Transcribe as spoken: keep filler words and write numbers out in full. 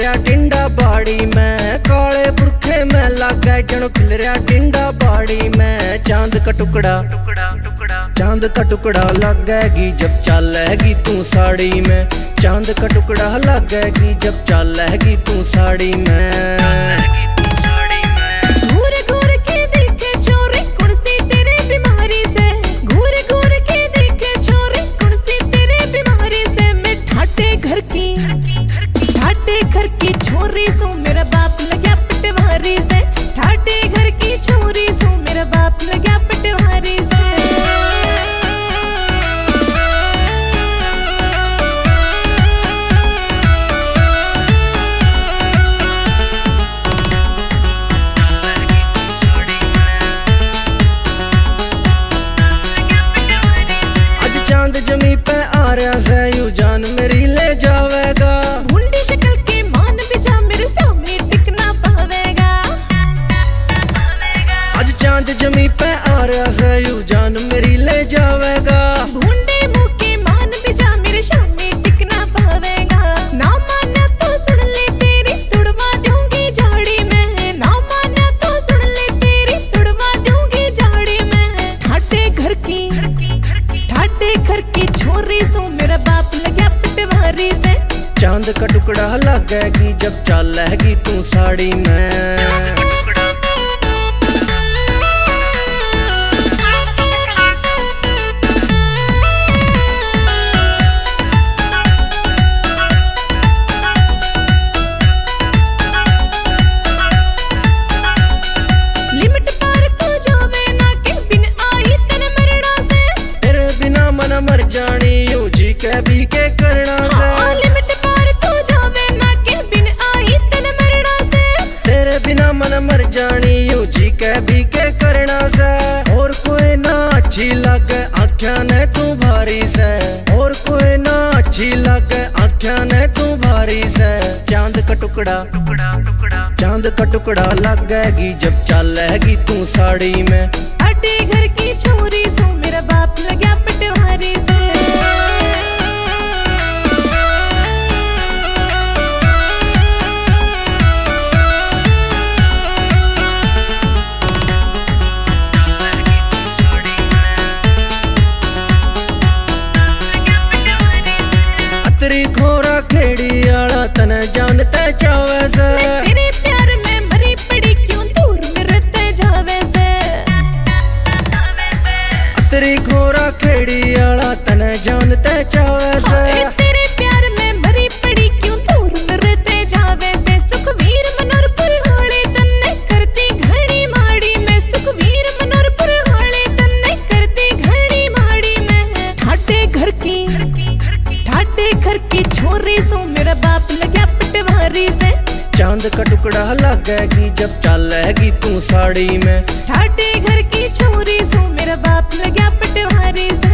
खिलरिया टिंडा बाड़ी में, काले बुरखे में लागे जनो खिलरिया टिंडा बाड़ी में। चांद का टुकड़ा चांद का टुकड़ा लगेगी जब चलेगी तू साड़ी में, चांद का टुकड़ा लगेगी जब चलेगी तू साड़ी में। घर की छोरी सो मेरा बाप लगा पटवारी से, ठाटे घर की छोरी सो मेरा बाप लगा पटवारी से। आज चांद जमी पे आ रहा है यू जान मेरी ले जावेगा, भूंडी शक्ल के मान बिजा मेरे सामने टिकना पावेगा। आज चांद जमी पे आ रहा है यू जान मेरी ले जावेगा, भूंडे मुंह के मान बिजा मेरे सामने टिकना पावेगा। ना माना तो सुन ले तेरी तुड़वा दूंगी झाड़ी में, ना माना तो सुन ले तेरी तुड़वा दूंगी झाड़ी में। ठाटे घर की ठाटे घर की छोरी सो मेरा बाप लगा पटवारी से, चांद का टुकड़ा लगेगी जब चलेगी तू साड़ी में। लिमिट पार तू जावे ना के बिन आई तन मरना से, तेरे बिना मन मर जानी यू जी के भी के करना से। हाँ, लिमिट पार तू जावे ना के बिन आई तन मरना से, तेरे बिना मन मर जानी यू जी के भी के करना से। और कोई ना अच्छी लगे आख्या ने तू भारी से, और कोई ना अच्छी लगे आख्या ने तू भारी से। चांद का टुकड़ा चांद का टुकड़ा लगेगी जब चलेगी तू साड़ी में, ठाटे घर की छोरी सो मेरा बाप लगा पटवारी से। अतरी खोरा खेड़ी आला तने जानते चावे से, तेरे प्यार में मरी पड़ी क्यों दूर मेरे ते जावे से। अतरी खोरा खेड़ी आला तने जानते चावे से। हाँ, तेरे प्यार में मरी पड़ी क्यों दूर मेरे ते जावे से। सुखवीर मनोर पुरहाड़े तन्ने करती घड़ी माड़ी में, सुखवीर मनोर पुरहाड़े तन्ने करती घड़ी माड़ी में। ठाटे घर की ठाटे घर की छोरी सो मेरा बाप लगा पटवारी से, चांद का टुकड़ा लगेगी जब चलेगी तू साड़ी में, ठाटे घर की छोरी सो मेरा बाप लगा पटवारी से।